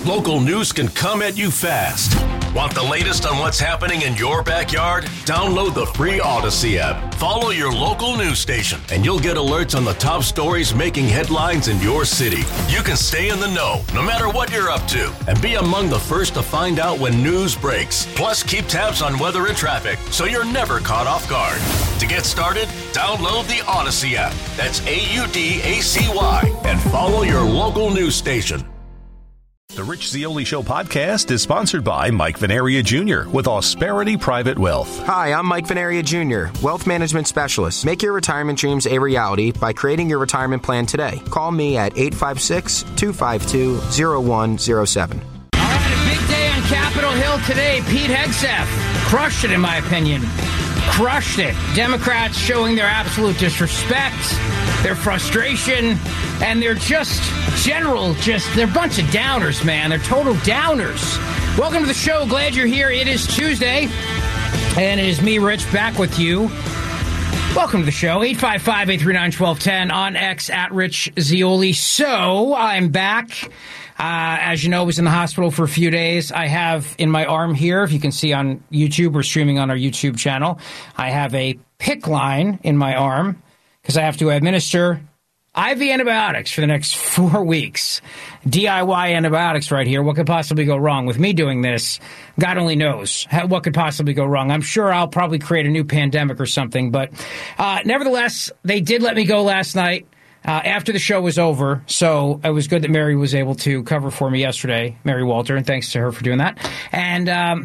Local news can come at you fast. Want the latest on what's happening in your backyard? Download the free Odyssey app. Follow your local news station, and you'll get alerts on the top stories making headlines in your city. You can stay in the know, no matter what you're up to, and be among the first to find out when news breaks. Plus, keep tabs on weather and traffic, so you're never caught off guard. To get started, download the Odyssey app. That's AUDACY, and follow your local news station. The Rich Zeoli Show podcast is sponsored by Mike Venaria Jr. with Ausperity Private Wealth. Hi, I'm Mike Venaria Jr., Wealth Management Specialist. Make your retirement dreams a reality by creating your retirement plan today. Call me at 856-252-0107. All right, a big day on Capitol Hill today. Pete Hegseth crushed it, in my opinion. Crushed it. Democrats showing their absolute disrespect, their frustration, and they're just they're a bunch of downers, man. They're total downers. Welcome to the show. Glad you're here. It is Tuesday, and it is me, Rich, back with you. Welcome to the show. 855-839-1210 on X at Rich Zeoli. So I'm back. As you know, I was in the hospital for a few days. I have in my arm here, if you can see on YouTube or streaming on our YouTube channel, I have a PICC line in my arm because I have to administer IV antibiotics for the next 4 weeks. DIY antibiotics right here. What could possibly go wrong with me doing this? God only knows what could possibly go wrong. I'm sure I'll probably create a new pandemic or something. But nevertheless, they did let me go last night after the show was over. So it was good that Mary was able to cover for me yesterday, Mary Walter, and thanks to her for doing that. And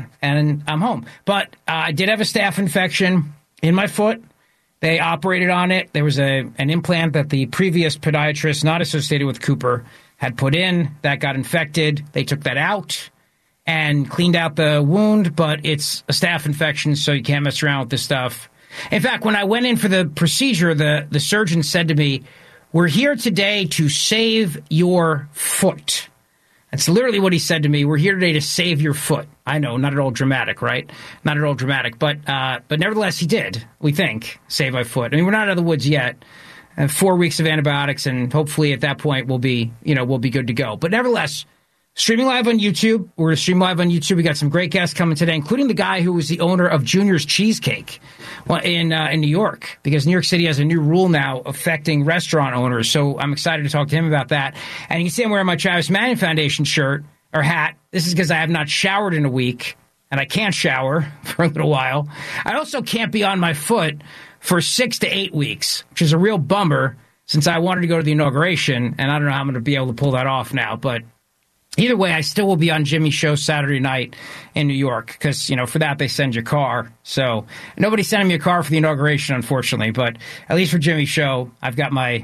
I'm home. But I did have a staph infection in my foot. They operated on it. There was an implant that the previous podiatrist, not associated with Cooper, had put in. That got infected. They took that out and cleaned out the wound, but it's a staph infection, so you can't mess around with this stuff. In fact, when I went in for the procedure, the surgeon said to me, "We're here today to save your foot." That's literally what he said to me. We're here today to save your foot. I know, not at all dramatic, right? Not at all dramatic, but nevertheless, he did, we think, save my foot. I mean, we're not out of the woods yet. 4 weeks of antibiotics, and hopefully at that point we'll be good to go. But nevertheless, streaming live on YouTube. We're going to stream live on YouTube. We got some great guests coming today, including the guy who was the owner of Junior's Cheesecake in New York, because New York City has a new rule now affecting restaurant owners. So I'm excited to talk to him about that. And you can see I'm wearing my Travis Mannion Foundation shirt or hat. This is because I have not showered in a week, and I can't shower for a little while. I also can't be on my foot for 6 to 8 weeks, which is a real bummer since I wanted to go to the inauguration, and I don't know how I'm going to be able to pull that off now, but either way, I still will be on Jimmy's show Saturday night in New York because, for that they send your car. So nobody's sending me a car for the inauguration, unfortunately. But at least for Jimmy's show, I've got my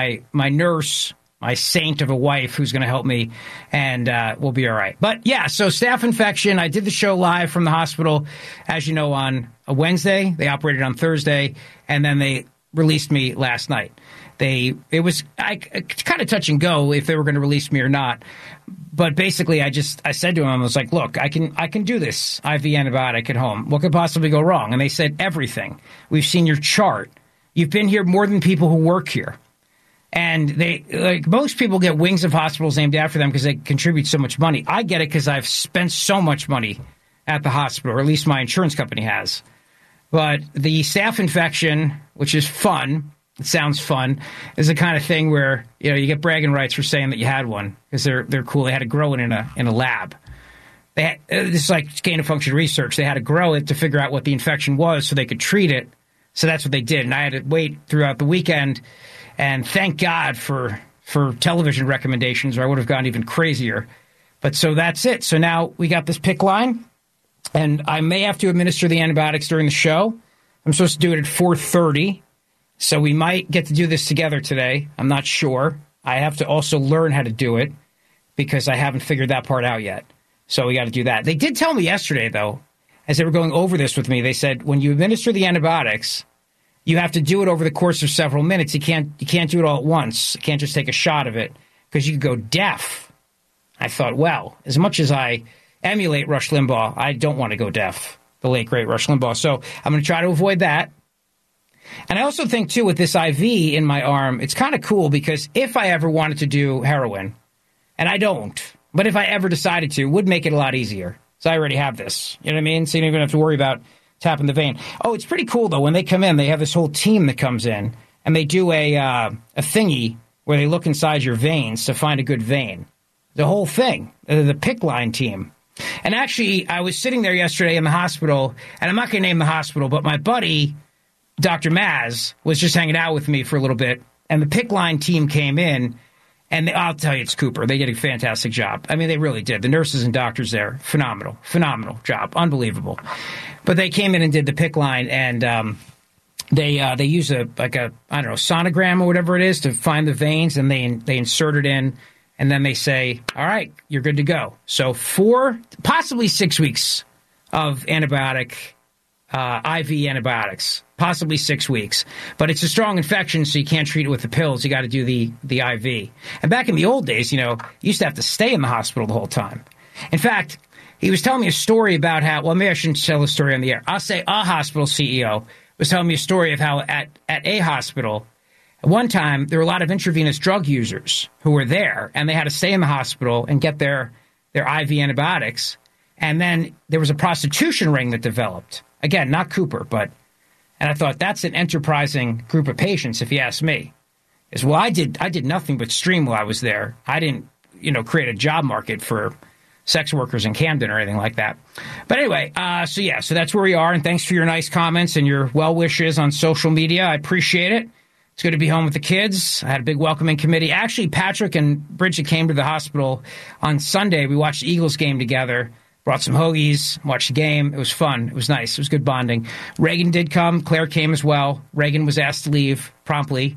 nurse, my saint of a wife who's going to help me, and we'll be all right. But, yeah, so staph infection. I did the show live from the hospital, as you know, on a Wednesday. They operated on Thursday, and then they released me last night. It was kind of touch and go if they were going to release me or not. But basically, I said to him, I was like, look, I can do this IV antibiotic at home. What could possibly go wrong? And they said, everything. We've seen your chart. You've been here more than people who work here. And most people get wings of hospitals named after them because they contribute so much money. I get it because I've spent so much money at the hospital, or at least my insurance company has. But the staph infection, which is fun, it sounds fun, is the kind of thing where you get bragging rights for saying that you had one because they're cool. They had to grow it in a lab. This is like gain of function research. They had to grow it to figure out what the infection was so they could treat it. So that's what they did. And I had to wait throughout the weekend. And thank God for television recommendations, or I would have gone even crazier. But so that's it. So now we got this PICC line, and I may have to administer the antibiotics during the show. I'm supposed to do it at 4:30. So we might get to do this together today. I'm not sure. I have to also learn how to do it because I haven't figured that part out yet. So we got to do that. They did tell me yesterday, though, as they were going over this with me, they said when you administer the antibiotics, you have to do it over the course of several minutes. You can't do it all at once. You can't just take a shot of it because you could go deaf. I thought, well, as much as I emulate Rush Limbaugh, I don't want to go deaf, the late, great Rush Limbaugh. So I'm going to try to avoid that. And I also think, too, with this IV in my arm, it's kind of cool because if I ever wanted to do heroin, and I don't, But if I ever decided to, it would make it a lot easier. So I already have this. You know what I mean? So you don't even have to worry about tapping the vein. Oh, it's pretty cool, though. When they come in, they have this whole team that comes in, and they do a thingy where they look inside your veins to find a good vein. The whole thing. The PICC line team. And actually, I was sitting there yesterday in the hospital, and I'm not going to name the hospital, but my buddy, Dr. Maz, was just hanging out with me for a little bit, and the PICC line team came in, and I'll tell you, it's Cooper. They did a fantastic job. I mean, they really did. The nurses and doctors there, phenomenal job, unbelievable. But they came in and did the PICC line, and they use a sonogram or whatever it is to find the veins, and they insert it in. And then they say, all right, you're good to go. So 4, possibly 6 weeks of antibiotic, IV antibiotics, possibly 6 weeks. But it's a strong infection, so you can't treat it with the pills. You got to do the IV. And back in the old days, you used to have to stay in the hospital the whole time. In fact, he was telling me a story about how, well, maybe I shouldn't tell the story on the air. I'll say a hospital CEO was telling me a story of how at a hospital, at one time, there were a lot of intravenous drug users who were there, and they had to stay in the hospital and get their IV antibiotics. And then there was a prostitution ring that developed. Again, not Cooper, and I thought that's an enterprising group of patients, if you ask me. Well, I did nothing but stream while I was there. I didn't, create a job market for sex workers in Camden or anything like that. But anyway, so that's where we are. And thanks for your nice comments and your well wishes on social media. I appreciate it. It's good to be home with the kids. I had a big welcoming committee. Actually, Patrick and Bridget came to the hospital on Sunday. We watched the Eagles game together, brought some hoagies, watched the game. It was fun. It was nice. It was good bonding. Reagan did come. Claire came as well. Reagan was asked to leave promptly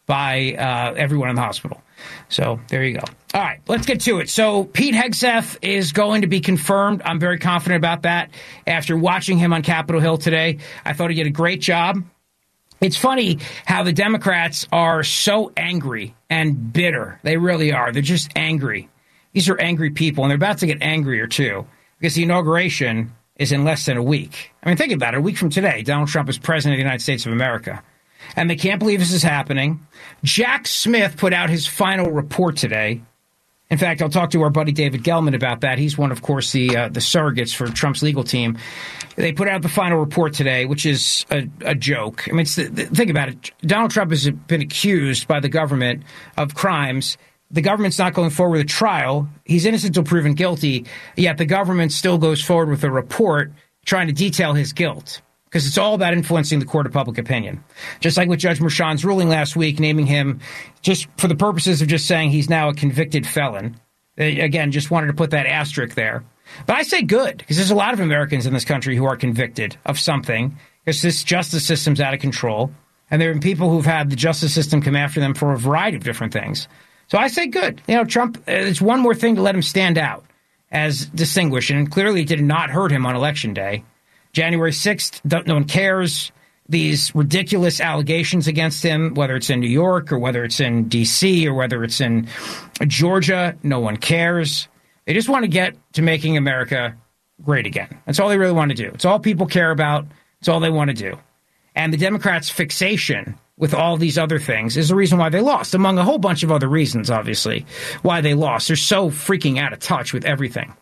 by everyone in the hospital. So there you go. All right, let's get to it. So Pete Hegseth is going to be confirmed. I'm very confident about that. After watching him on Capitol Hill today, I thought he did a great job. It's funny how the Democrats are so angry and bitter. They really are. They're just angry. These are angry people, and they're about to get angrier, too, because the inauguration is in less than a week. I mean, think about it. A week from today, Donald Trump is president of the United States of America. And they can't believe this is happening. Jack Smith put out his final report today. In fact, I'll talk to our buddy David Gelman about that. He's one, of course, the surrogates for Trump's legal team. They put out the final report today, which is a joke. I mean, think about it. Donald Trump has been accused by the government of crimes. The government's not going forward with a trial. He's innocent until proven guilty, yet the government still goes forward with a report trying to detail his guilt, because it's all about influencing the court of public opinion. Just like with Judge Merchan's ruling last week, naming him just for the purposes of just saying he's now a convicted felon. They, again, just wanted to put that asterisk there. But I say good, because there's a lot of Americans in this country who are convicted of something, because this justice system's out of control. And there are people who've had the justice system come after them for a variety of different things. So I say good. Trump, it's one more thing to let him stand out as distinguished. And clearly it did not hurt him on Election Day. January 6th, no one cares. These ridiculous allegations against him, whether it's in New York or whether it's in D.C. or whether it's in Georgia, no one cares. They just want to get to making America great again. That's all they really want to do. It's all people care about. It's all they want to do. And the Democrats' fixation with all these other things is the reason why they lost, among a whole bunch of other reasons, obviously, why they lost. They're so freaking out of touch with everything.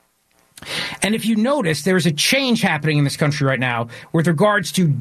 And if you notice, there is a change happening in this country right now with regards to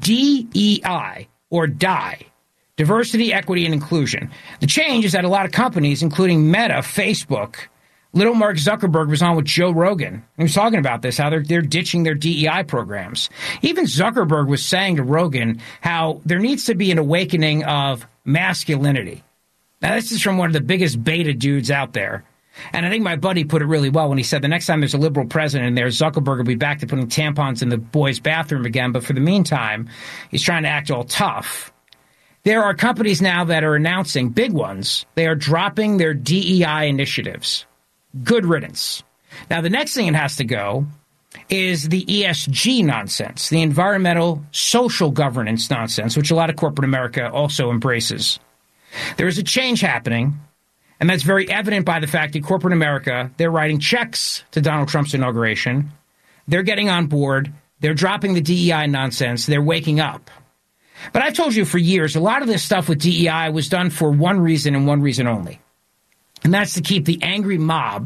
DEI, or DIE, diversity, equity, and inclusion. The change is that a lot of companies, including Meta, Facebook, little Mark Zuckerberg was on with Joe Rogan. He was talking about this, how they're ditching their DEI programs. Even Zuckerberg was saying to Rogan how there needs to be an awakening of masculinity. Now, this is from one of the biggest beta dudes out there. And I think my buddy put it really well when he said the next time there's a liberal president in there, Zuckerberg will be back to putting tampons in the boys' bathroom again. But for the meantime, he's trying to act all tough. There are companies now that are announcing, big ones, they are dropping their DEI initiatives. Good riddance. Now, the next thing it has to go is the ESG nonsense, the environmental social governance nonsense, which a lot of corporate America also embraces. There is a change happening. And that's very evident by the fact that corporate America, they're writing checks to Donald Trump's inauguration. They're getting on board. They're dropping the DEI nonsense. They're waking up. But I've told you for years, a lot of this stuff with DEI was done for one reason and one reason only. And that's to keep the angry mob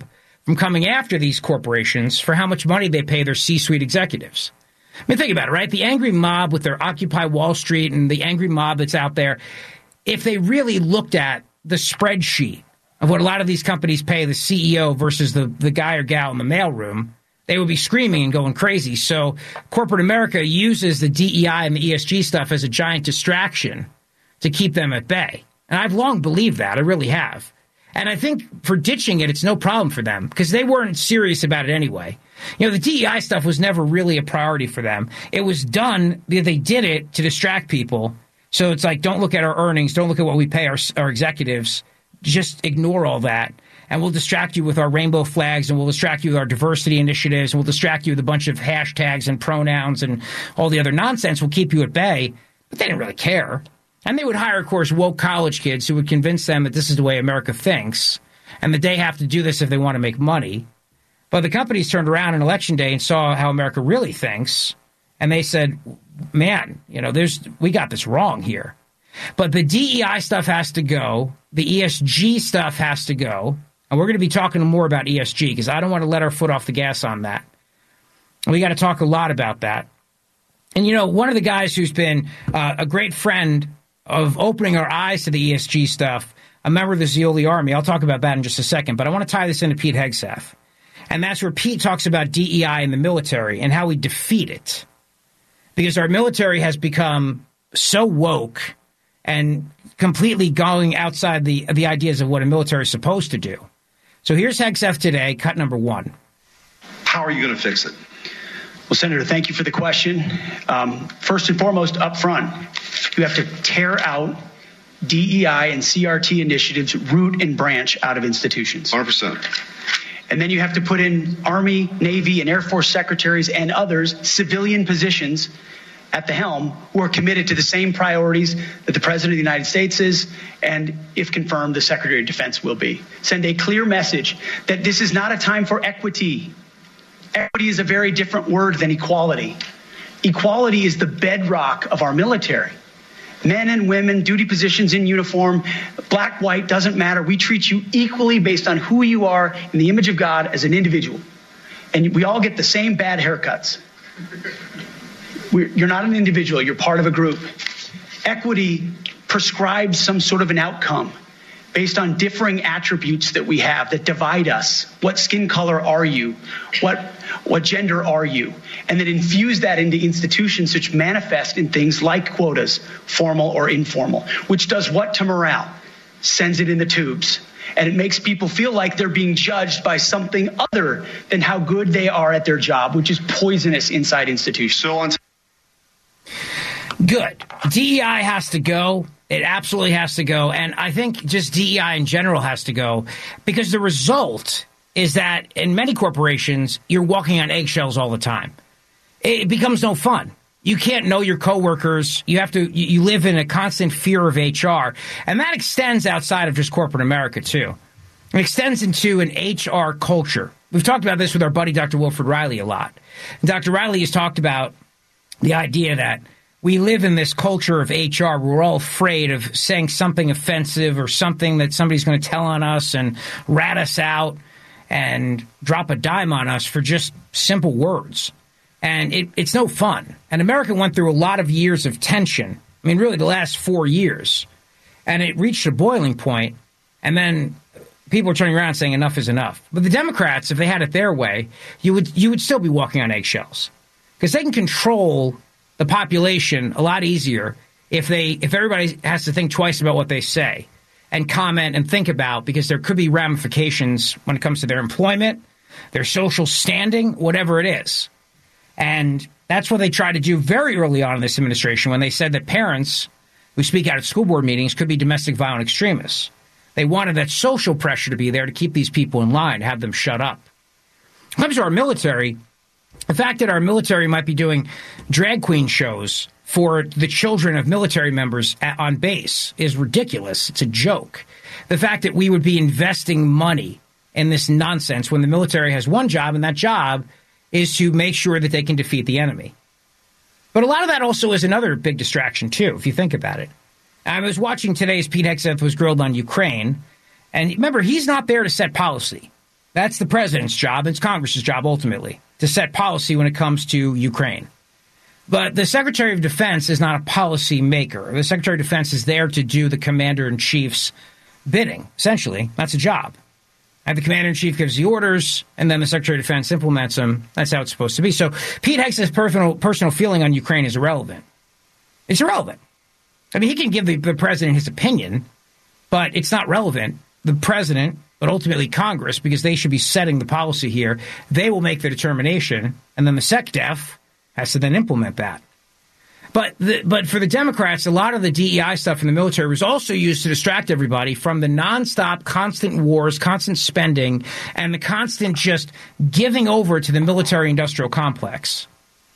from coming after these corporations for how much money they pay their C-suite executives. I mean, think about it, right? The angry mob with their Occupy Wall Street and the angry mob that's out there, if they really looked at the spreadsheet of what a lot of these companies pay the CEO versus the guy or gal in the mailroom, they would be screaming and going crazy. So corporate America uses the DEI and the ESG stuff as a giant distraction to keep them at bay. And I've long believed that. I really have. And I think for ditching it, it's no problem for them because they weren't serious about it anyway. You know, the DEI stuff was never really a priority for them. It was done, they did it to distract people. So it's like, don't look at our earnings, don't look at what we pay our executives, just ignore all that. And we'll distract you with our rainbow flags, and we'll distract you with our diversity initiatives, and we'll distract you with a bunch of hashtags and pronouns and all the other nonsense. We'll keep you at bay. But they didn't really care. And they would hire, of course, woke college kids who would convince them that this is the way America thinks and that they have to do this if they want to make money. But the companies turned around on Election Day and saw how America really thinks, and they said, man, you know, we got this wrong here. But the DEI stuff has to go. The ESG stuff has to go. And we're going to be talking more about ESG because I don't want to let our foot off the gas on that. We got to talk a lot about that. And, you know, one of the guys who's been a great friend of opening our eyes to the ESG stuff, a member of the Zeoli Army. I'll talk about that in just a second, but I want to tie this into Pete Hegseth. And that's where Pete talks about DEI in the military and how we defeat it. Because our military has become so woke and completely going outside the ideas of what a military is supposed to do. So here's Hegseth today, cut number 1. How are you going to fix it? Well, Senator, thank you for the question. First and foremost, up front, you have to tear out DEI and CRT initiatives root and branch out of institutions. 100%. And then you have to put in Army, Navy, and Air Force secretaries and others, civilian positions at the helm who are committed to the same priorities that the President of the United States is, and if confirmed, the Secretary of Defense will be. Send a clear message that this is not a time for equity. Equity is a very different word than equality. Equality is the bedrock of our military. Men and women, duty positions in uniform, black, white, doesn't matter. We treat you equally based on who you are in the image of God as an individual. And we all get the same bad haircuts. You're not an individual, you're part of a group. Equity prescribes some sort of an outcome based on differing attributes that we have that divide us. What skin color are you? What gender are you? And then infuse that into institutions which manifest in things like quotas, formal or informal, which does what to morale? Sends it in the tubes. And it makes people feel like they're being judged by something other than how good they are at their job, which is poisonous inside institutions. Good. DEI has to go. It absolutely has to go. And I think just DEI in general has to go because the result is that in many corporations, you're walking on eggshells all the time. It becomes no fun. You can't know your coworkers. You live in a constant fear of HR. And that extends outside of just corporate America, too. It extends into an HR culture. We've talked about this with our buddy, Dr. Wilfred Riley, a lot. And Dr. Riley has talked about the idea that we live in this culture of HR. We're all afraid of saying something offensive or something that somebody's going to tell on us and rat us out and drop a dime on us for just simple words. And it's no fun. And America went through a lot of years of tension. I mean, really the last 4 years. And it reached a boiling point. And then people are turning around saying enough is enough. But the Democrats, if they had it their way, you would still be walking on eggshells. Because they can control the population a lot easier if everybody has to think twice about what they say and comment and think about, because there could be ramifications when it comes to their employment, their social standing, whatever it is. And that's what they tried to do very early on in this administration when they said that parents who speak out at school board meetings could be domestic violent extremists. They wanted that social pressure to be there to keep these people in line, have them shut up. When it comes to our military, the fact that our military might be doing drag queen shows for the children of military members on base is ridiculous. It's a joke. The fact that we would be investing money in this nonsense when the military has one job, and that job is to make sure that they can defeat the enemy. But a lot of that also is another big distraction, too, if you think about it. I was watching today as Pete Hegseth was grilled on Ukraine, and remember, he's not there to set policy. That's the president's job. It's Congress's job, ultimately, to set policy when it comes to Ukraine. But the Secretary of Defense is not a policy maker. The Secretary of Defense is there to do the commander-in-chief's bidding, essentially. That's a job. And the commander-in-chief gives the orders, and then the Secretary of Defense implements them. That's how it's supposed to be. So Pete Hegseth's personal feeling on Ukraine is irrelevant. It's irrelevant. I mean, he can give the president his opinion, but it's not relevant. The president, but ultimately Congress, because they should be setting the policy here, they will make the determination, and then the SecDef has to then implement that. But for the Democrats, a lot of the DEI stuff in the military was also used to distract everybody from the nonstop, constant wars, constant spending, and the constant just giving over to the military-industrial complex.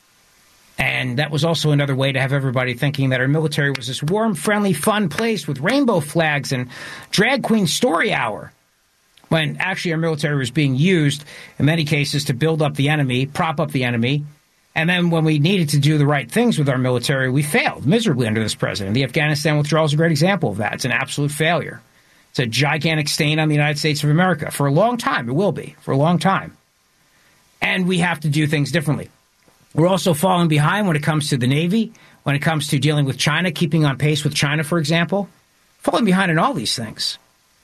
And that was also another way to have everybody thinking that our military was this warm, friendly, fun place with rainbow flags and drag queen story hour, when actually our military was being used in many cases to build up the enemy, prop up the enemy. And then when we needed to do the right things with our military, we failed miserably under this president. The Afghanistan withdrawal is a great example of that. It's an absolute failure. It's a gigantic stain on the United States of America. For a long time, it will be, for a long time. And we have to do things differently. We're also falling behind when it comes to the Navy, when it comes to dealing with China, keeping on pace with China, for example. Falling behind in all these things.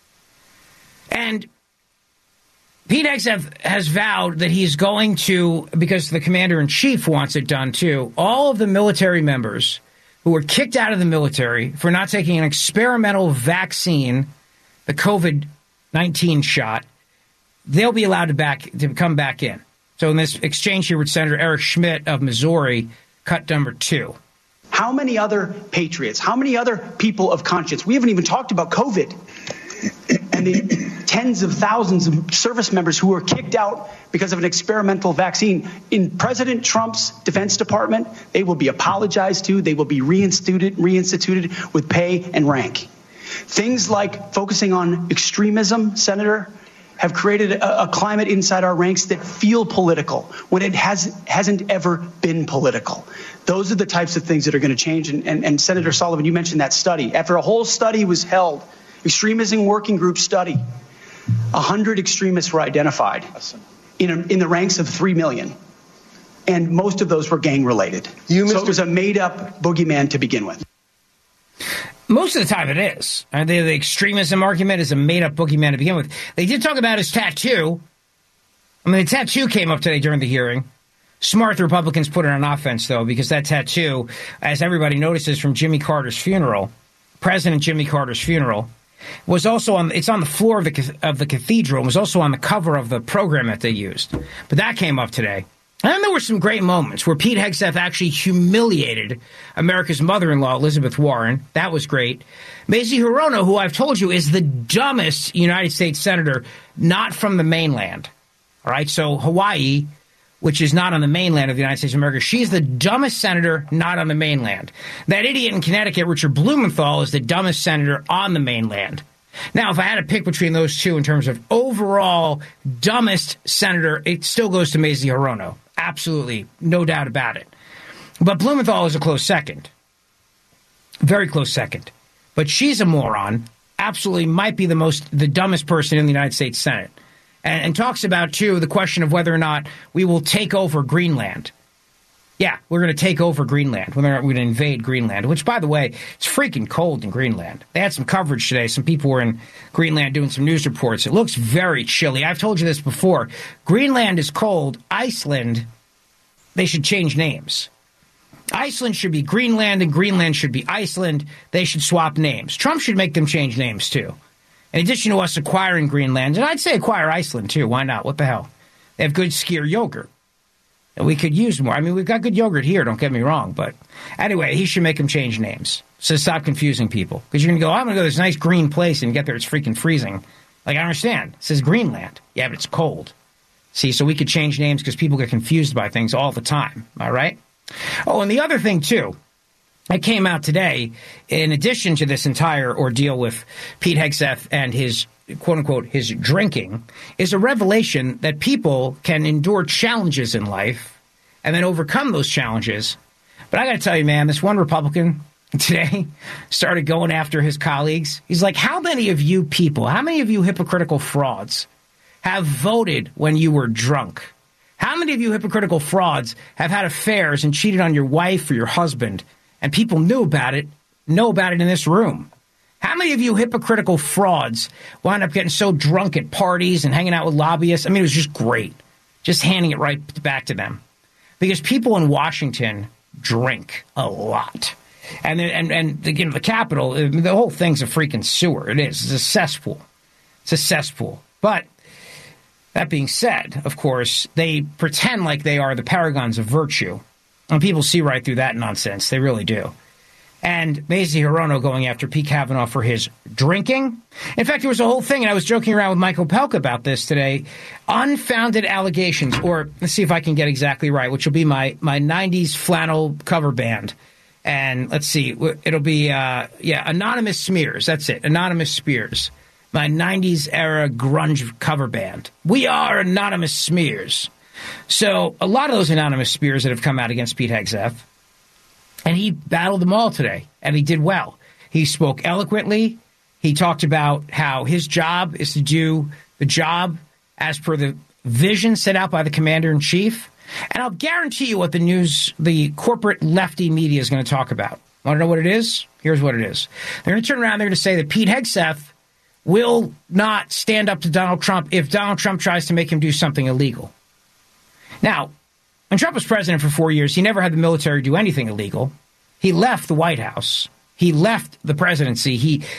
And Pete Hegseth has vowed that he's going to, because the commander-in-chief wants it done too, all of the military members who were kicked out of the military for not taking an experimental vaccine, the COVID-19 shot, they'll be allowed to come back in. So in this exchange here with Senator Eric Schmidt of Missouri, cut number 2. How many other patriots, how many other people of conscience? We haven't even talked about COVID and the tens of thousands of service members who were kicked out because of an experimental vaccine. In President Trump's Defense Department, they will be apologized to. They will be reinstituted with pay and rank. Things like focusing on extremism, Senator, have created a climate inside our ranks that feel political when it hasn't ever been political. Those are the types of things that are going to change. And Senator Sullivan, you mentioned that study. After a whole study was held, extremism working group study, 100 extremists were identified in the ranks of 3 million. And most of those were gang-related. So it was a made-up boogeyman to begin with. Most of the time it is. The extremism argument is a made-up boogeyman to begin with. They did talk about his tattoo. I mean, the tattoo came up today during the hearing. Smart, the Republicans put it on offense, though, because that tattoo, as everybody notices from Jimmy Carter's funeral, President Jimmy Carter's funeral, was also it's on the floor of the cathedral, and was also on the cover of the program that they used. But that came up today. And then there were some great moments where Pete Hegseth actually humiliated America's mother-in-law, Elizabeth Warren. That was great. Mazie Hirono, who I've told you is the dumbest United States senator not from the mainland. All right, so Hawaii, which is not on the mainland of the United States of America, she's the dumbest senator not on the mainland. That idiot in Connecticut, Richard Blumenthal, is the dumbest senator on the mainland. Now, if I had to pick between those two in terms of overall dumbest senator, it still goes to Mazie Hirono. Absolutely, no doubt about it. But Blumenthal is a close second. Very close second. But she's a moron. Absolutely might be the dumbest person in the United States Senate. And talks about, too, the question of whether or not we will take over Greenland. Yeah, we're going to take over Greenland. Whether or not we're going to invade Greenland, which, by the way, it's freaking cold in Greenland. They had some coverage today. Some people were in Greenland doing some news reports. It looks very chilly. I've told you this before. Greenland is cold. Iceland, they should change names. Iceland should be Greenland, and Greenland should be Iceland. They should swap names. Trump should make them change names, too. In addition to us acquiring Greenland, and I'd say acquire Iceland, too. Why not? What the hell? They have good skyr yogurt. And we could use more. I mean, we've got good yogurt here, don't get me wrong. But anyway, he should make them change names. So stop confusing people. Because you're going to go, I'm going to go to this nice green place and get there, it's freaking freezing. Like, I understand. It says Greenland. Yeah, but it's cold. See, so we could change names because people get confused by things all the time. All right? Oh, and the other thing, too, that came out today, in addition to this entire ordeal with Pete Hegseth and his, quote-unquote, his drinking, is a revelation that people can endure challenges in life and then overcome those challenges. But I got to tell you, man, this one Republican today started going after his colleagues. He's like, how many of you people, how many of you hypocritical frauds have voted when you were drunk? How many of you hypocritical frauds have had affairs and cheated on your wife or your husband, and people know about it in this room? How many of you hypocritical frauds wound up getting so drunk at parties and hanging out with lobbyists? I mean, it was just great. Just handing it right back to them. Because people in Washington drink a lot. And the Capitol, the whole thing's a freaking sewer. It is. It's a cesspool. It's a cesspool. But that being said, of course, they pretend like they are the paragons of virtue. And people see right through that nonsense. They really do. And Mazie Hirono going after Pete Kavanaugh for his drinking. In fact, there was a whole thing, and I was joking around with Michael Pelka about this today. Unfounded allegations, or let's see if I can get exactly right, which will be my 90s flannel cover band. And let's see, it'll be, Anonymous Smears. That's it, Anonymous Spears. My 90s era grunge cover band. We are Anonymous Smears. So a lot of those Anonymous Spears that have come out against Pete Hegseth, and he battled them all today, and he did well. He spoke eloquently. He talked about how his job is to do the job as per the vision set out by the commander-in-chief. And I'll guarantee you what the corporate lefty media is going to talk about. Want to know what it is? Here's what it is. They're going to turn around, they're going to say that Pete Hegseth will not stand up to Donald Trump if Donald Trump tries to make him do something illegal. Now, when Trump was president for 4 years, he never had the military do anything illegal. He left the White House. He left the presidency.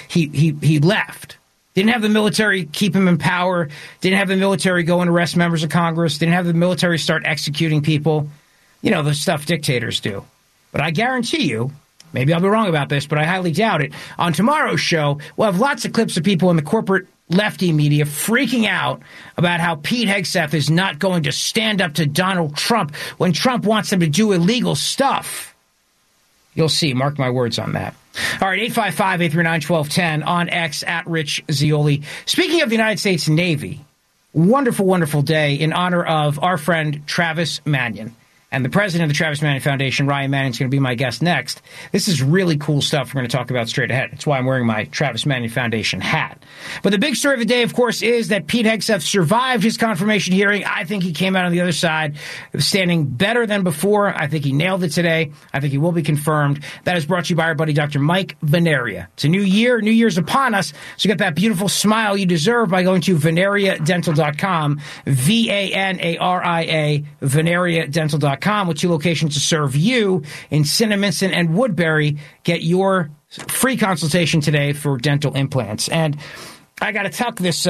He left. Didn't have the military keep him in power. Didn't have the military go and arrest members of Congress. Didn't have the military start executing people. You know, the stuff dictators do. But I guarantee you, maybe I'll be wrong about this, but I highly doubt it. On tomorrow's show, we'll have lots of clips of people in the corporate lefty media freaking out about how Pete Hegseth is not going to stand up to Donald Trump when Trump wants him to do illegal stuff. You'll see. Mark my words on that. All right, 855-839-1210 on X at Rich Zeoli. Speaking of the United States Navy, wonderful, wonderful day in honor of our friend Travis Manion. And the president of the Travis Manion Foundation, Ryan Manion, is going to be my guest next. This is really cool stuff we're going to talk about straight ahead. That's why I'm wearing my Travis Manion Foundation hat. But the big story of the day, of course, is that Pete Hegseth survived his confirmation hearing. I think he came out on the other side standing better than before. I think he nailed it today. I think he will be confirmed. That is brought to you by our buddy, Dr. Mike Veneria. It's a new year. New Year's upon us. So get that beautiful smile you deserve by going to VeneriaDental.com, VANARIA, VeneriaDental.com. With 2 locations to serve you in Cinnaminson and Woodbury. Get your free consultation today for dental implants. And I got to tuck this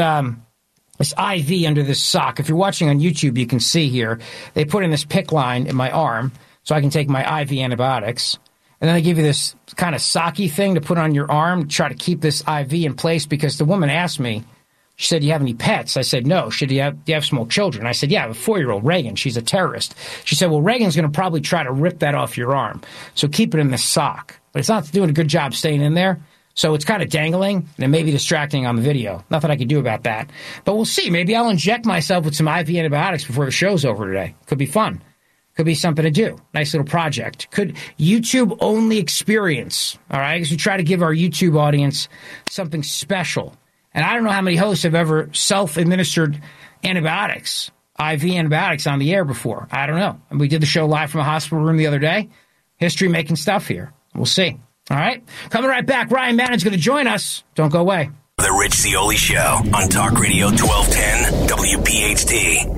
IV under this sock. If you're watching on YouTube, you can see here they put in this PICC line in my arm so I can take my IV antibiotics. And then they give you this kind of socky thing to put on your arm to try to keep this IV in place, because the woman asked me, she said, "Do you have any pets?" I said, "No." She said, "Do you have small children?" I said, "Yeah, I have a 4-year-old, Reagan. She's a terrorist." She said, "Well, Reagan's going to probably try to rip that off your arm. So keep it in the sock." But it's not doing a good job staying in there. So it's kind of dangling, and it may be distracting on the video. Nothing I can do about that. But we'll see. Maybe I'll inject myself with some IV antibiotics before the show's over today. Could be fun. Could be something to do. Nice little project. Could YouTube-only experience. All right? Because we try to give our YouTube audience something special. And I don't know how many hosts have ever self-administered antibiotics, IV antibiotics on the air before. I don't know. And we did the show live from a hospital room the other day. History-making stuff here. We'll see. All right? Coming right back, Ryan Mannion's going to join us. Don't go away. The Rich Zeoli Show on Talk Radio 1210 WPHT.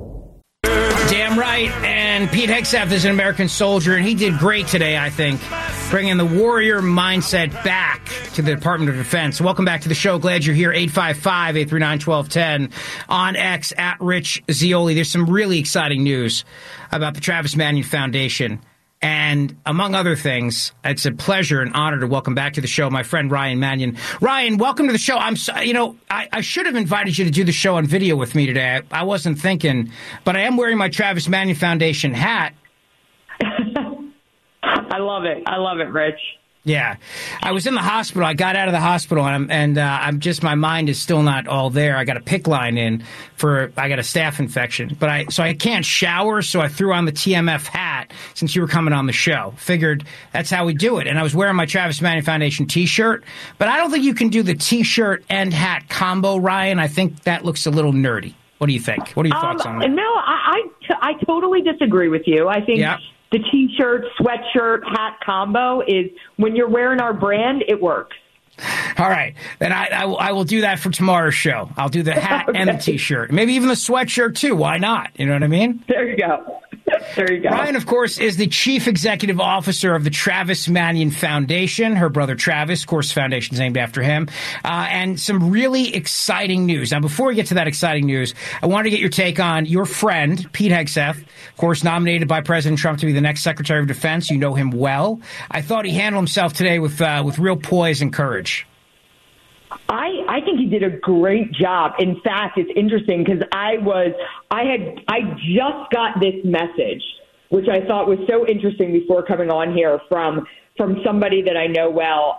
Damn right. And Pete Hegseth is an American soldier, and he did great today, I think, bringing the warrior mindset back to the Department of Defense. Welcome back to the show. Glad you're here. 855-839-1210 on X at Rich Zeoli. There's some really exciting news about the Travis Manion Foundation. And among other things, it's a pleasure and honor to welcome back to the show my friend Ryan Manion. Ryan, welcome to the show. I should have invited you to do the show on video with me today. I wasn't thinking, but I am wearing my Travis Manion Foundation hat. I love it. I love it, Rich. Yeah, I was in the hospital. I got out of the hospital, and I'm just, my mind is still not all there. I got a PICC line in I got a staph infection, so I can't shower. So I threw on the TMF hat since you were coming on the show. Figured that's how we do it. And I was wearing my Travis Manion Foundation T-shirt, but I don't think you can do the T-shirt and hat combo, Ryan. I think that looks a little nerdy. What do you think? What are your thoughts on that? No, I totally disagree with you. I think the T-shirt, sweatshirt, hat combo is, when you're wearing our brand, it works. All right. Then I will do that for tomorrow's show. I'll do the hat and the T-shirt. Maybe even the sweatshirt, too. Why not? You know what I mean? There you go. There you go. Ryan, of course, is the chief executive officer of the Travis Manion Foundation. Her brother Travis, of course, foundation is named after him. And some really exciting news. Now, before we get to that exciting news, I wanted to get your take on your friend, Pete Hegseth, of course, nominated by President Trump to be the next Secretary of Defense. You know him well. I thought he handled himself today with real poise and courage. I think he did a great job. In fact, it's interesting because I just got this message, which I thought was so interesting before coming on here from somebody that I know well,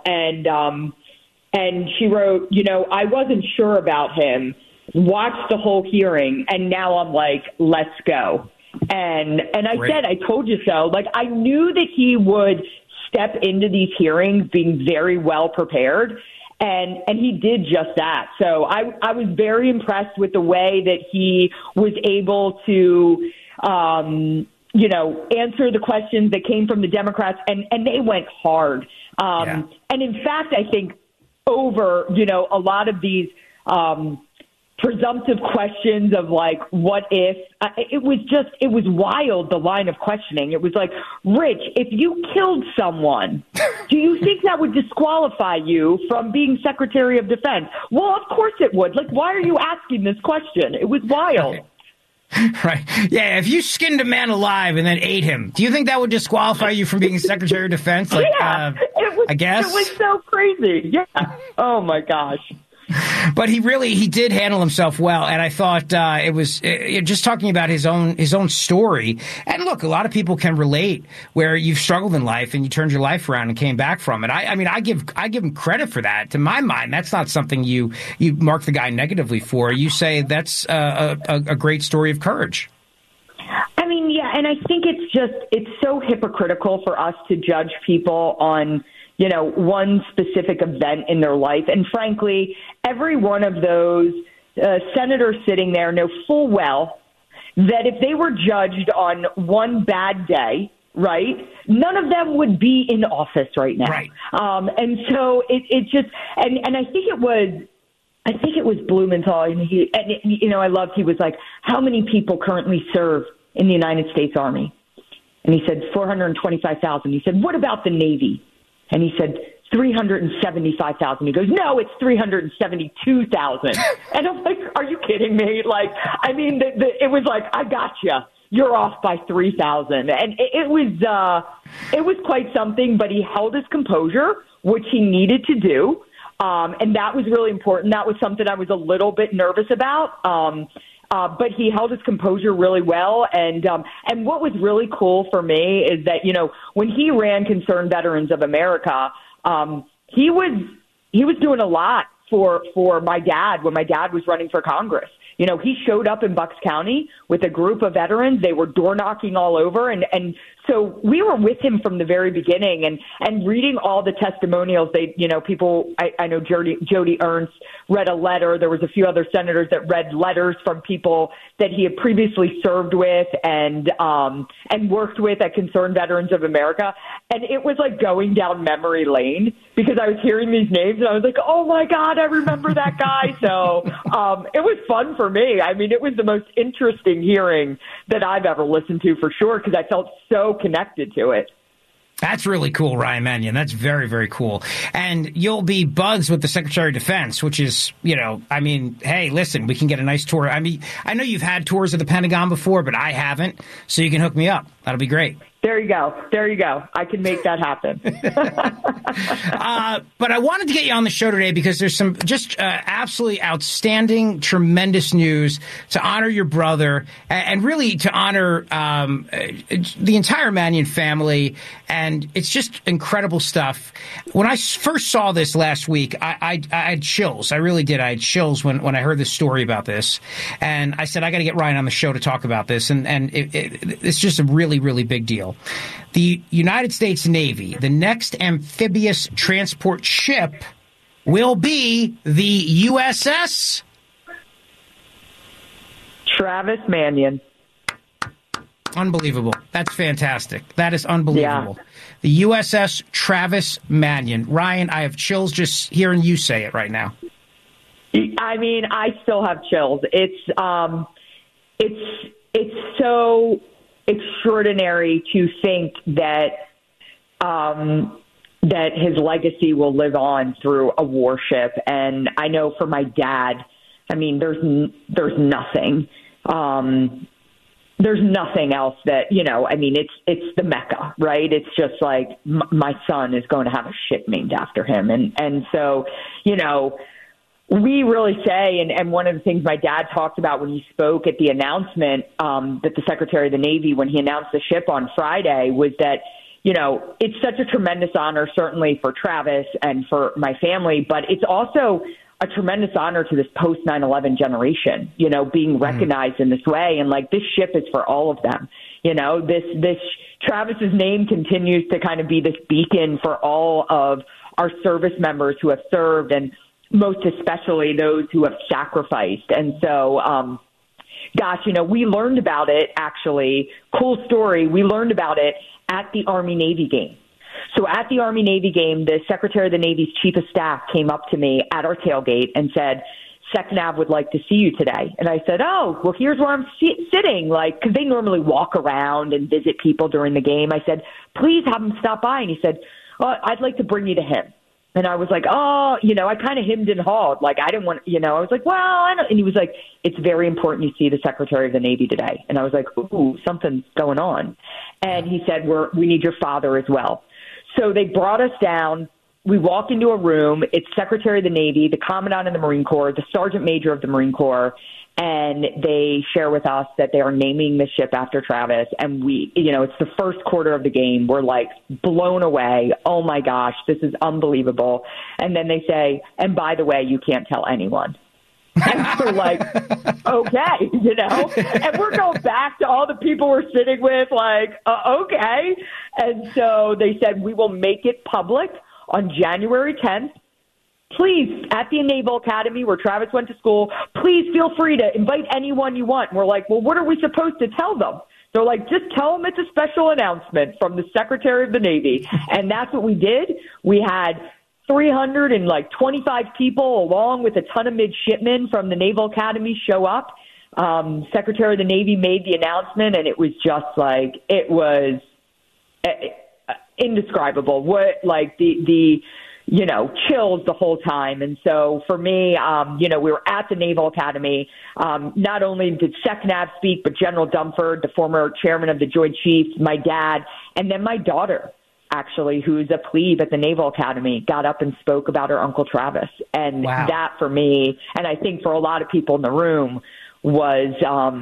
and she wrote, I wasn't sure about him, watched the whole hearing, and now I'm like, let's go. And I said, I told you so. Like, I knew that he would step into these hearings being very well prepared. And he did just that. So I was very impressed with the way that he was able to, answer the questions that came from the Democrats, and they went hard. And in fact, I think over, a lot of these presumptive questions of like, what if, it was wild, the line of questioning. It was like, Rich, if you killed someone, do you think that would disqualify you from being Secretary of Defense? Well, of course it would. Like, why are you asking this question? It was wild. Right. Yeah, if you skinned a man alive and then ate him, do you think that would disqualify you from being Secretary of Defense? Like, I guess. It was so crazy. Yeah. Oh, my gosh. But he did handle himself well, and I thought it was just talking about his own story. And look, a lot of people can relate where you've struggled in life and you turned your life around and came back from it. I give him credit for that. To my mind, that's not something you mark the guy negatively for. You say that's a great story of courage. I mean, yeah, and I think it's so hypocritical for us to judge people on one specific event in their life. And frankly, every one of those senators sitting there know full well that if they were judged on one bad day, right, none of them would be in office right now. Right. And so it just, and I think it was Blumenthal, and I loved, he was like, how many people currently serve in the United States Army? And he said 425,000. He said, what about the Navy? And he said 375,000. He goes, no, it's 372,000. And I'm like, are you kidding me? Like, I mean, it was like, I got you. You're off by 3,000. And it was quite something, but he held his composure, which he needed to do. And that was really important. That was something I was a little bit nervous about. But he held his composure really well. And what was really cool for me is that, when he ran Concerned Veterans of America, he was doing a lot for my dad when my dad was running for Congress. He showed up in Bucks County with a group of veterans. They were door knocking all over. And so we were with him from the very beginning and reading all the testimonials. I know Jody Ernst read a letter. There was a few other senators that read letters from people that he had previously served with and worked with at Concerned Veterans of America. And it was like going down memory lane because I was hearing these names and I was like, oh my God, I remember that guy. So it was fun for me. I mean, it was the most interesting hearing that I've ever listened to for sure because I felt so connected to it. That's really cool, Ryan Manion. That's very, very cool. And you'll be buds with the Secretary of Defense, which is, hey, listen, we can get a nice tour. I mean, I know you've had tours of the Pentagon before, but I haven't. So you can hook me up. That'll be great. There you go. I can make that happen. But I wanted to get you on the show today because there's some just absolutely outstanding, tremendous news to honor your brother and really to honor the entire Manion family. And it's just incredible stuff. When I first saw this last week, I had chills. I really did. I had chills when I heard this story about this. And I said, I got to get Ryan on the show to talk about this. And it's just a really, really big deal. The United States Navy, the next amphibious transport ship will be the USS Travis Manion. Unbelievable. That's fantastic. That is unbelievable. Yeah. The USS Travis Manion. Ryan, I have chills just hearing you say it right now. I mean, I still have chills. It's so extraordinary to think that that his legacy will live on through a warship. And I know for my dad, I mean, there's nothing. There's nothing else that, I mean, it's the Mecca, right? It's just like my son is going to have a ship named after him. And so, we really say, and one of the things my dad talked about when he spoke at the announcement that the Secretary of the Navy, when he announced the ship on Friday, was that, it's such a tremendous honor, certainly for Travis and for my family, but it's also a tremendous honor to this post 9/11 generation, being recognized in this way. And like, this ship is for all of them. This Travis's name continues to kind of be this beacon for all of our service members who have served, and most especially those who have sacrificed. And so, we learned about it, actually. Cool story. We learned about it at the Army-Navy game. So at the Army-Navy game, the Secretary of the Navy's Chief of Staff came up to me at our tailgate and said, SecNav would like to see you today. And I said, oh, well, here's where I'm sitting, because they normally walk around and visit people during the game. I said, please have him stop by. And he said, oh, I'd like to bring you to him. And I was like, oh, I kind of hemmed and hawed. Like, I didn't want, I was like, well, I don't. And he was like, it's very important you see the Secretary of the Navy today. And I was like, ooh, something's going on. And he said, we need your father as well. So they brought us down. We walk into a room. It's Secretary of the Navy, the Commandant of the Marine Corps, the Sergeant Major of the Marine Corps, and they share with us that they are naming the ship after Travis. And we, it's the first quarter of the game. We're like blown away. Oh my gosh, this is unbelievable. And then they say, and by the way, you can't tell anyone. And we're like, okay, and we're going back to all the people we're sitting with, like, okay. And so they said, we will make it public on January 10th. Please, at the Naval Academy where Travis went to school, please feel free to invite anyone you want. And we're like, well, what are we supposed to tell them? They're like, just tell them it's a special announcement from the Secretary of the Navy. And that's what we did. We had 325 people, along with a ton of midshipmen from the Naval Academy, show up. Secretary of the Navy made the announcement, and it was just like, it was indescribable. Chills the whole time. And so for me, we were at the Naval Academy. Not only did SecNav speak, but General Dumford, the former chairman of the Joint Chiefs, my dad, and then my daughter, actually, who's a plebe at the Naval Academy, got up and spoke about her Uncle Travis. And wow. That for me, and I think for a lot of people in the room, was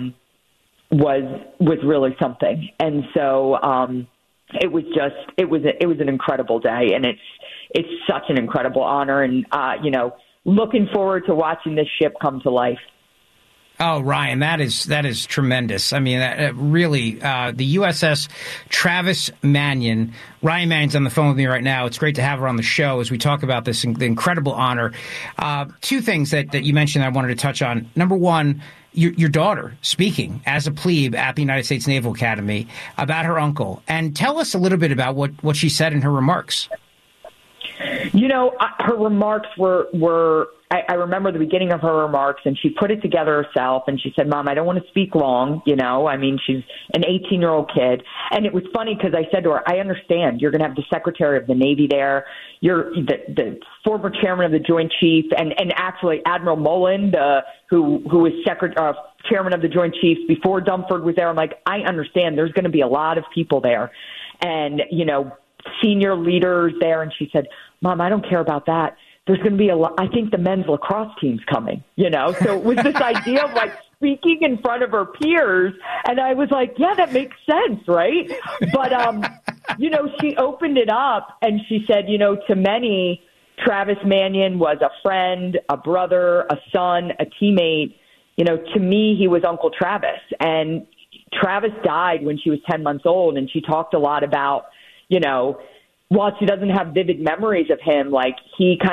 really something. And so it was an incredible day, and it's such an incredible honor, and looking forward to watching this ship come to life. Oh, Ryan, that is tremendous. I mean, really, the USS Travis Manion. Ryan Mannion's on the phone with me right now. It's great to have her on the show as we talk about this the incredible honor. Two things that you mentioned I wanted to touch on. Number one, your daughter speaking as a plebe at the United States Naval Academy about her uncle. And tell us a little bit about what she said in her remarks. Her remarks were I remember the beginning of her remarks, and she put it together herself, and she said, Mom, I don't want to speak long, I mean, she's an 18-year-old kid. And it was funny because I said to her, I understand you're going to have the Secretary of the Navy there. You're the former chairman of the Joint Chiefs, and actually Admiral Mullen, who was chairman of the Joint Chiefs before Dumford was there. I'm like, I understand there's going to be a lot of people there. And, senior leaders there. And she said, Mom, I don't care about that. There's going to be I think the men's lacrosse team's coming, So it was this idea of like speaking in front of her peers. And I was like, yeah, that makes sense. Right. But, she opened it up and she said, to many, Travis Manion was a friend, a brother, a son, a teammate. To me, he was Uncle Travis. And Travis died when she was 10 months old. And she talked a lot about, while she doesn't have vivid memories of him, like he kind of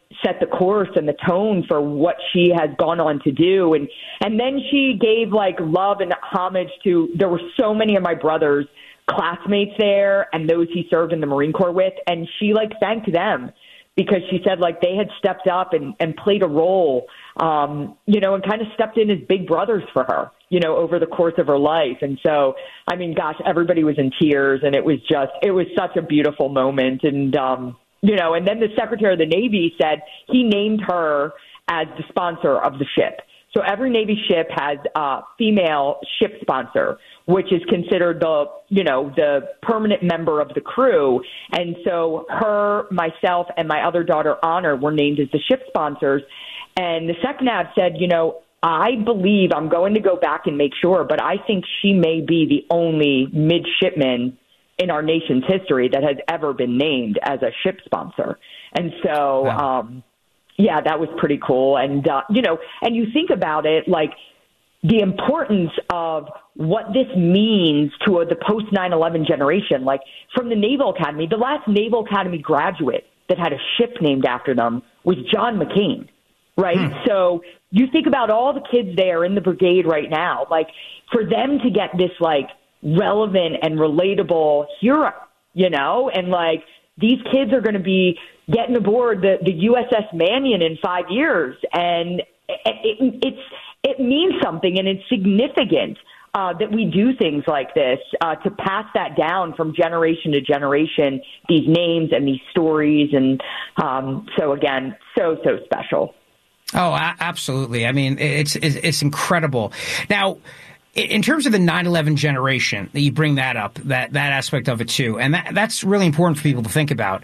set the course and the tone for what she has gone on to do. And then she gave like love and homage to, there were so many of my brother's classmates there and those he served in the Marine Corps with. And she like thanked them because she said like they had stepped up and played a role, you know, and kind of stepped in as big brothers for her, you know, over the course of her life. And so, I mean, gosh, everybody was in tears and it was such a beautiful moment. And, you know, and then the Secretary of the Navy said he named her as the sponsor of the ship. So every Navy ship has a female ship sponsor, which is considered the permanent member of the crew. And so her, myself, and my other daughter, Honor, were named as the ship sponsors. And the SecNav said, you know, I believe, I'm going to go back and make sure, but I think she may be the only midshipman in our nation's history that has ever been named as a ship sponsor. And so, wow. Yeah, that was pretty cool. And, you know, and you think about it, like the importance of what this means to the post 9/11 generation, like from the Naval Academy, the last Naval Academy graduate that had a ship named after them was John McCain, right? So you think about all the kids there in the brigade right now, like for them to get this like relevant and relatable hero, you know, and like these kids are going to be getting aboard the USS Manion in 5 years. And it means something, and it's significant that we do things like this to pass that down from generation to generation, these names and these stories. And so, again, so special. Oh, absolutely. I mean, it's incredible. Now, in terms of the 9/11 generation, that you bring that up, that aspect of it too, and that's really important for people to think about.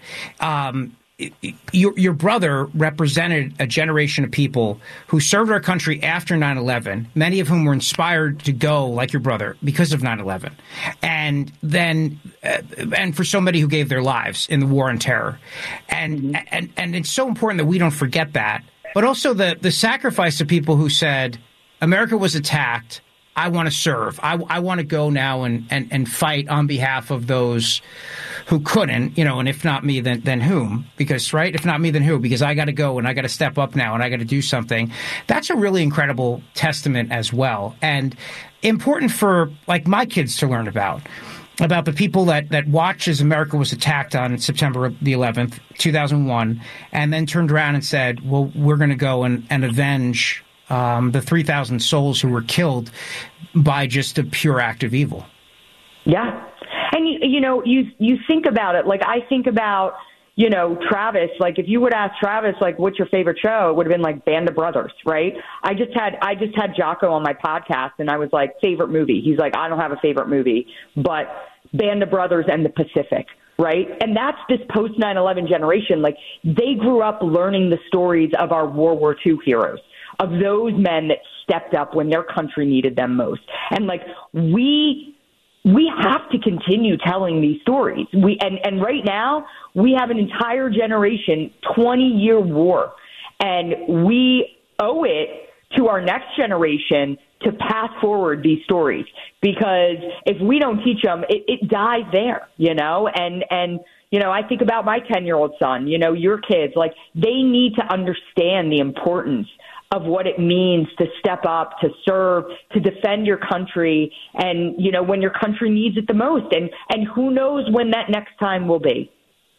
Your brother represented a generation of people who served our country after 9/11, many of whom were inspired to go like your brother because of 9/11. And then, and for so many who gave their lives in the war on terror. And it's so important that we don't forget that, but also the sacrifice of people who said, America was attacked. I want to serve. I want to go now and fight on behalf of those who couldn't, you know, and if not me, then whom? Because, right, if not me, then who? Because I got to go and I got to step up now and I got to do something. That's a really incredible testament as well. And important for, like, my kids to learn about the people that watched as America was attacked on September the 11th, 2001, and then turned around and said, well, we're going to go and avenge the 3,000 souls who were killed by just a pure act of evil. Yeah. And, you know, you think about it. Like, I think about, you know, Travis. Like, if you would ask Travis, like, what's your favorite show? It would have been, like, Band of Brothers, right? I just had Jocko on my podcast, and I was like, favorite movie. He's like, I don't have a favorite movie, but Band of Brothers and the Pacific, right? And that's this post 9/11 generation. Like, they grew up learning the stories of our World War II heroes, of those men that stepped up when their country needed them most. And like, we have to continue telling these stories. And right now we have an entire generation, 20-year war, and we owe it to our next generation to pass forward these stories, because if we don't teach them, it dies there, you know? And, you know, I think about my 10-year-old son, you know, your kids, like, they need to understand the importance of what it means to step up, to serve, to defend your country, and, you know, when your country needs it the most. And who knows when that next time will be.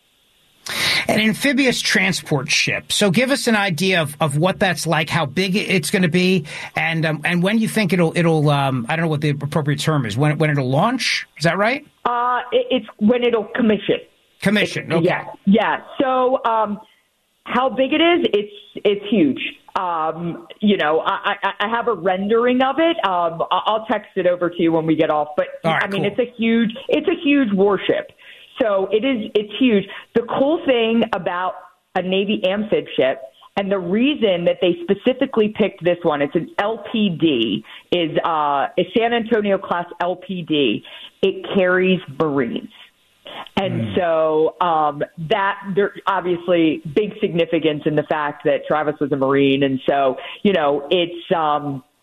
An amphibious transport ship. So give us an idea of what that's like, how big it's going to be, and when you think it'll I don't know what the appropriate term is, when it'll launch. Is that right? It's when it'll commission. Commission. Okay. Yeah. So how big it is? It's huge. You know, I have a rendering of it. I'll text it over to you when we get off. But right, I mean, cool. It's a huge warship. So it's huge. The cool thing about a Navy amphib ship, and the reason that they specifically picked this one, it's an LPD, is a San Antonio class LPD. It carries Marines. And so that there obviously big significance in the fact that Travis was a Marine. And so, you know, it's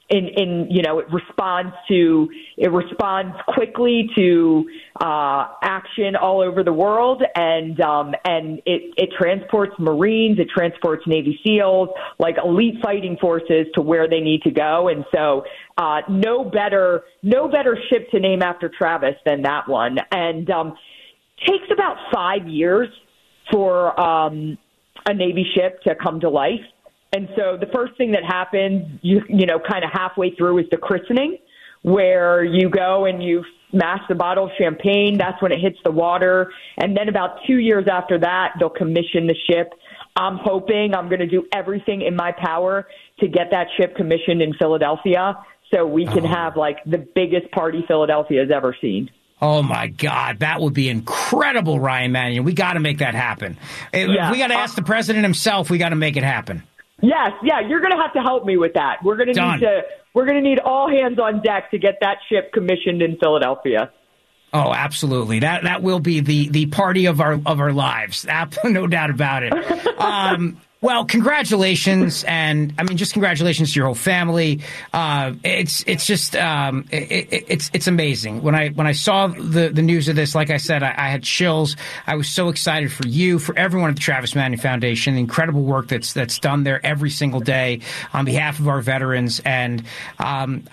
it responds quickly to action all over the world, and it transports Marines, it transports Navy SEALs, like elite fighting forces, to where they need to go. And so no better ship to name after Travis than that one. And takes about 5 years for a Navy ship to come to life. And so the first thing that happens, kind of halfway through, is the christening, where you go and you smash the bottle of champagne. That's when it hits the water. And then about 2 years after that, they'll commission the ship. I'm going to do everything in my power to get that ship commissioned in Philadelphia so we can have like the biggest party Philadelphia has ever seen. Oh, my God. That would be incredible, Ryan Mannion. We got to make that happen. We got to ask the president himself. We got to make it happen. Yes, yeah, you're going to have to help me with that. We're going to need all hands on deck to get that ship commissioned in Philadelphia. Oh, absolutely. That will be the party of our lives. No doubt about it. Well, congratulations, and I mean, just congratulations to your whole family. It's just it's amazing. When I saw the news of this, like I said, I had chills. I was so excited for you, for everyone at the Travis Mannion Foundation. The incredible work that's done there every single day on behalf of our veterans, and I'm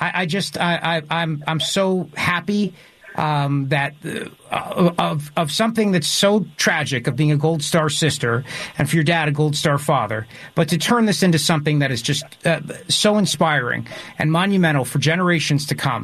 so happy. That of something that's so tragic, of being a Gold Star sister and for your dad a Gold Star father, but to turn this into something that is just so inspiring and monumental for generations to come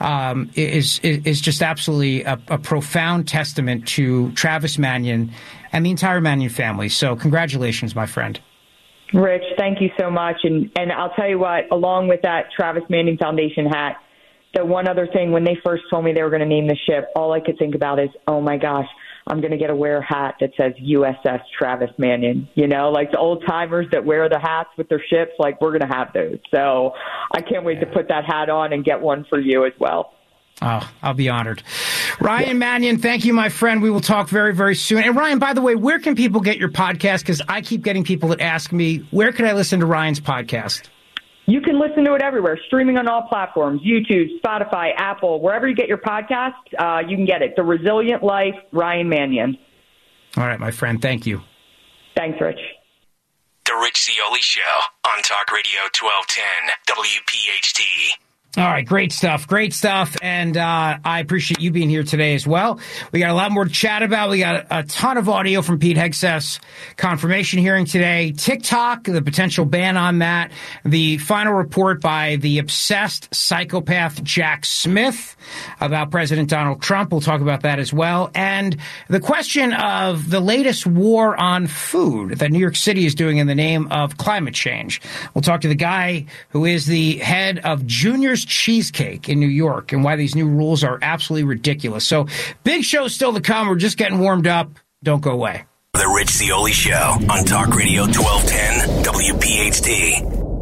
is just absolutely a profound testament to Travis Mannion and the entire Mannion family. So congratulations, my friend. Rich, thank you so much. And I'll tell you what, along with that Travis Mannion Foundation hat, the one other thing, when they first told me they were going to name the ship, all I could think about is, oh, my gosh, I'm going to get to wear a hat that says USS Travis Mannion. Like the old timers that wear the hats with their ships, like we're going to have those. So I can't wait to put that hat on and get one for you as well. Oh, I'll be honored. Ryan Mannion, thank you, my friend. We will talk very, very soon. And Ryan, by the way, where can people get your podcast? Because I keep getting people that ask me, where can I listen to Ryan's podcast? You can listen to it everywhere, streaming on all platforms, YouTube, Spotify, Apple, wherever you get your podcast, you can get it. The Resilient Life, Ryan Mannion. All right, my friend. Thank you. Thanks, Rich. The Rich Zeoli Show on Talk Radio 1210 WPHT. All right, great stuff, and I appreciate you being here today as well. We got a lot more to chat about. We got a ton of audio from Pete Hegseth's confirmation hearing today. TikTok, the potential ban on that. The final report by the obsessed psychopath Jack Smith about President Donald Trump. We'll talk about that as well. And the question of the latest war on food that New York City is doing in the name of climate change. We'll talk to the guy who is the head of Junior's Cheesecake in New York and why these new rules are absolutely ridiculous. So big show still to come. We're just getting warmed up. Don't go away. The Rich Zeoli Show on Talk Radio 1210 WPHT.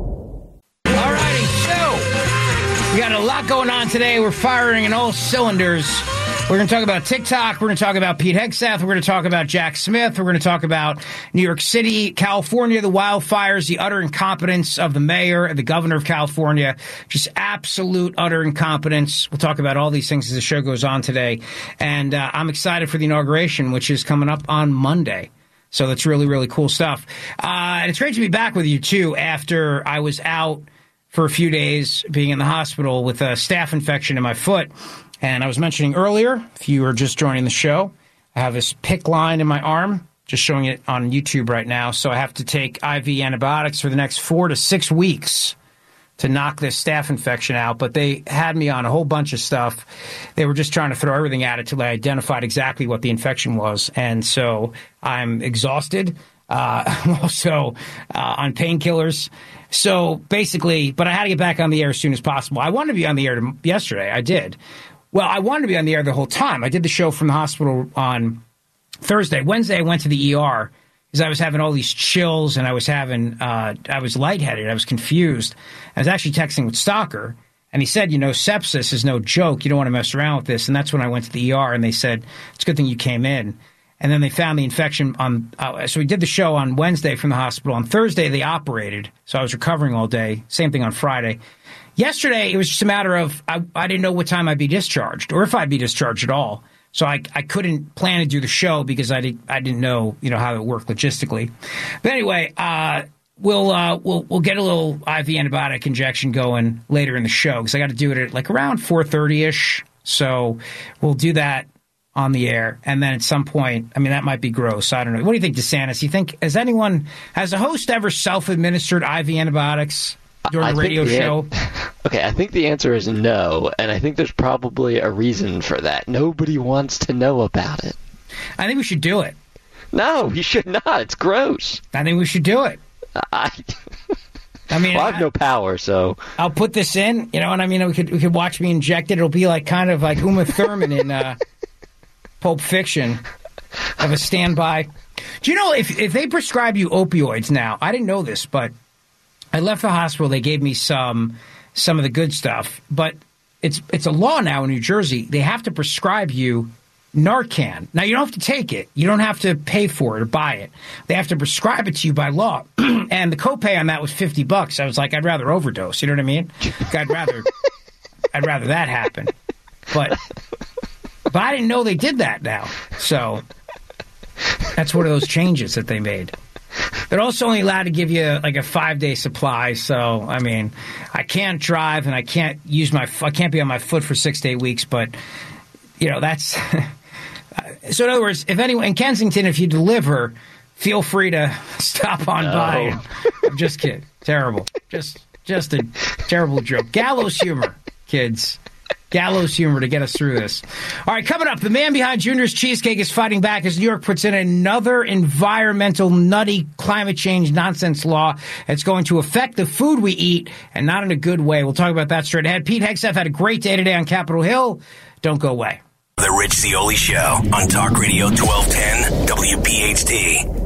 All righty, so we got a lot going on today. We're firing in all cylinders. We're going to talk about TikTok. We're going to talk about Pete Hegseth. We're going to talk about Jack Smith. We're going to talk about New York City, California, the wildfires, the utter incompetence of the mayor and the governor of California. Just absolute utter incompetence. We'll talk about all these things as the show goes on today. And I'm excited for the inauguration, which is coming up on Monday. So that's really, really cool stuff. And it's great to be back with you, too, after I was out for a few days being in the hospital with a staph infection in my foot. And I was mentioning earlier, if you are just joining the show, I have this PICC line in my arm, just showing it on YouTube right now. So I have to take IV antibiotics for the next 4 to 6 weeks to knock this staph infection out. But they had me on a whole bunch of stuff. They were just trying to throw everything at it till they identified exactly what the infection was. And so I'm exhausted. I'm also on painkillers. So basically, but I had to get back on the air as soon as possible. I wanted to be on the air yesterday. I did. Well, I wanted to be on the air the whole time. I did the show from the hospital on Thursday. Wednesday, I went to the ER because I was having all these chills and I was lightheaded. I was confused. I was actually texting with Stalker, and he said, sepsis is no joke. You don't want to mess around with this. And that's when I went to the ER, and they said, it's a good thing you came in. And then they found the infection so we did the show on Wednesday from the hospital. On Thursday, they operated. So I was recovering all day. Same thing on Friday. yesterday, it was just a matter of I didn't know what time I'd be discharged or if I'd be discharged at all. So I couldn't plan to do the show because I didn't know how it worked logistically. But anyway, we'll get a little IV antibiotic injection going later in the show because I got to do it at like around 4:30ish. So we'll do that on the air, and then at some point, I mean, that might be gross. I don't know. What do you think, DeSantis? Has a host ever self-administered IV antibiotics during a radio show? Okay, I think the answer is no, and I think there's probably a reason for that. Nobody wants to know about it. I think we should do it. No, you should not. It's gross. I think we should do it. I mean, I have no power, so I'll put this in. You know what I mean? We could watch me inject it. It'll be like kind of like Uma Thurman in Pulp Fiction of a standby. Do you know if they prescribe you opioids now? I didn't know this, but I left the hospital. They gave me some of the good stuff, but it's a law now in New Jersey. They have to prescribe you Narcan. Now, you don't have to take it. You don't have to pay for it or buy it. They have to prescribe it to you by law. And the copay on that was $50. I was like, I'd rather overdose. You know what I mean? I'd rather that happen. But I didn't know they did that now. So that's one of those changes that they made. They're also only allowed to give you like a 5-day supply. So, I mean, I can't drive and I can't be on my foot for 6 to 8 weeks. But, that's... So in other words, if anyone in Kensington, if you deliver, feel free to stop on by. I'm just kidding. Terrible. Just a terrible joke. Gallows humor, kids. Gallows humor to get us through this. All right, coming up, the man behind Junior's Cheesecake is fighting back as New York puts in another environmental, nutty climate change nonsense law. It's going to affect the food we eat, and not in a good way. We'll talk about that straight ahead. Pete Hegseth had a great day today on Capitol Hill. Don't go away. The Rich Zeoli Show on Talk Radio 1210 WPHT.